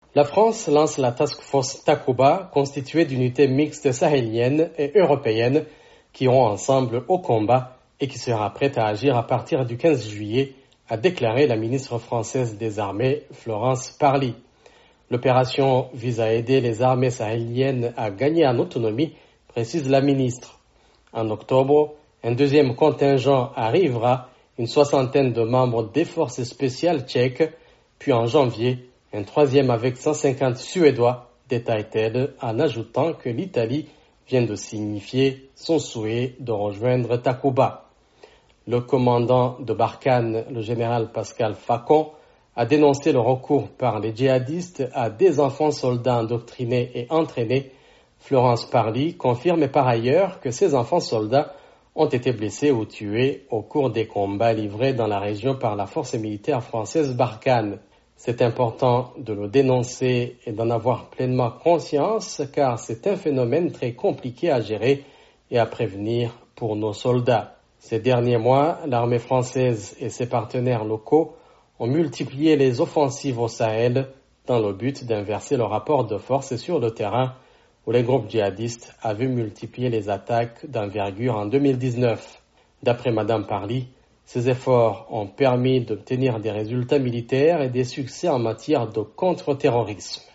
La France lance la Task Force Takuba, constituée d'unités mixtes sahéliennes et européennes qui iront ensemble au combat et qui sera prête à agir à partir du 15 juillet, a déclaré la ministre française des Armées, Florence Parly. L'opération vise à aider les armées sahéliennes à gagner en autonomie, précise la ministre. En octobre, un deuxième contingent arrivera, une soixantaine de membres des forces spéciales tchèques, puis en janvier, un troisième avec 150 Suédois, détaille-t-elle, en ajoutant que l'Italie vient de signifier son souhait de rejoindre Takuba. Le commandant de Barkhane, le général Pascal Facon, a dénoncé le recours par les djihadistes à des enfants soldats endoctrinés et entraînés. Florence Parly confirme par ailleurs que ces enfants soldats ont été blessés ou tués au cours des combats livrés dans la région par la force militaire française Barkhane. C'est important de le dénoncer et d'en avoir pleinement conscience car c'est un phénomène très compliqué à gérer et à prévenir pour nos soldats. Ces derniers mois, l'armée française et ses partenaires locaux ont multiplié les offensives au Sahel dans le but d'inverser le rapport de force sur le terrain où les groupes djihadistes avaient multiplié les attaques d'envergure en 2019. D'après Madame Parly, ces efforts ont permis d'obtenir des résultats militaires et des succès en matière de contre-terrorisme.